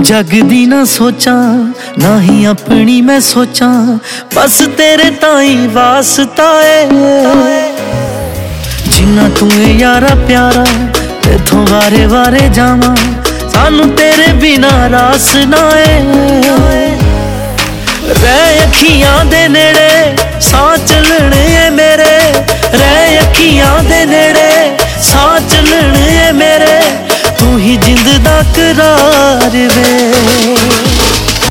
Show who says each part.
Speaker 1: जग दी ना सोचां ना ही अपनी मैं सोचां, बस तेरे ताई वास्ता है। जिन्ना तू यारा प्यारा तेथों वारे वारे जावां, सानू तेरे बिना रास ना है। रह अखियां दे नेड़े सां चलने मेरे, रह अखियां दे नेड़े सां चलने मेरे, तू ही जिंद दा करार वे।